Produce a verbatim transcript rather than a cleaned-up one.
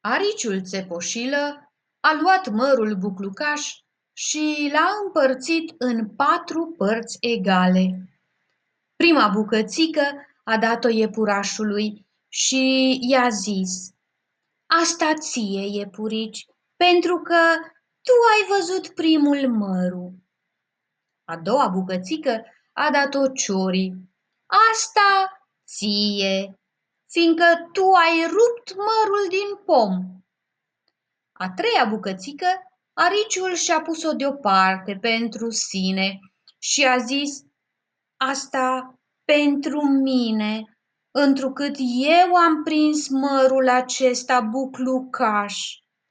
Ariciul țepoșilă a luat mărul buclucaș și l-a împărțit în patru părți egale. Prima bucățică a dat-o iepurașului și i-a zis: „Asta ție, iepurici, pentru că tu ai văzut primul mărul.” A doua bucățică a dat-o ciorii: „Asta ție, fiindcă tu ai rupt mărul din pom.” A treia bucățică ariciul și-a pus-o deoparte pentru sine și a zis: „Asta pentru mine, întrucât eu am prins mărul acesta buclucaș.”